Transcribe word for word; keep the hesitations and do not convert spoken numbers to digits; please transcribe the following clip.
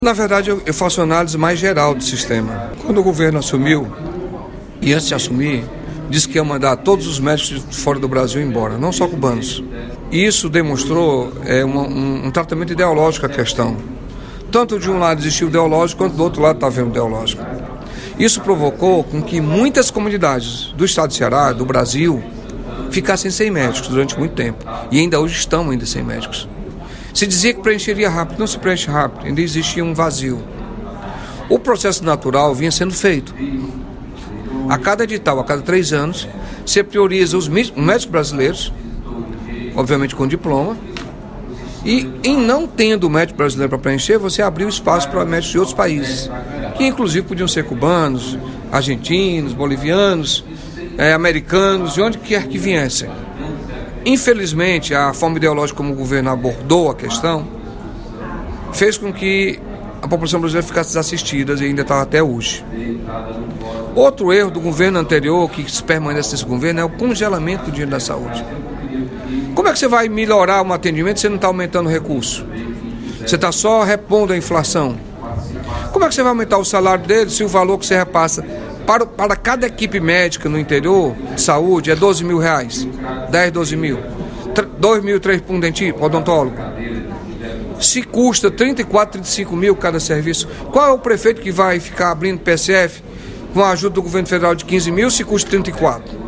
Na verdade, eu, eu faço uma análise mais geral do sistema. Quando o governo assumiu, e antes de assumir, disse que ia mandar todos os médicos de fora do Brasil embora, não só cubanos. E isso demonstrou é, uma, um, um tratamento ideológico à questão. Tanto de um lado existiu ideológico, quanto do outro lado está havendo ideológico. Isso provocou com que muitas comunidades do estado de Ceará, do Brasil, ficassem sem médicos durante muito tempo. E ainda hoje estão ainda sem médicos. Se dizia que preencheria rápido, não se preenche rápido, ainda existia um vazio. O processo natural vinha sendo feito. A cada edital, a cada três anos, você prioriza os médicos brasileiros, obviamente com diploma, e em não tendo médico brasileiro para preencher, você abriu espaço para médicos de outros países, que inclusive podiam ser cubanos, argentinos, bolivianos, é, americanos, de onde quer que viessem. Infelizmente, a forma ideológica como o governo abordou a questão fez com que a população brasileira ficasse desassistida e ainda está até hoje. Outro erro do governo anterior, que se permanece nesse governo, é o congelamento do dinheiro da saúde. Como é que você vai melhorar um atendimento se você não está aumentando o recurso? Você está só repondo a inflação. Como é que você vai aumentar o salário dele se o valor que você repassa Para, para cada equipe médica no interior de saúde é doze mil reais, dez, doze mil, dois mil, três para um dentista, odontólogo. Se custa trinta e quatro, trinta e cinco mil cada serviço, qual é o prefeito que vai ficar abrindo P S F com a ajuda do governo federal de quinze mil se custa trinta e quatro?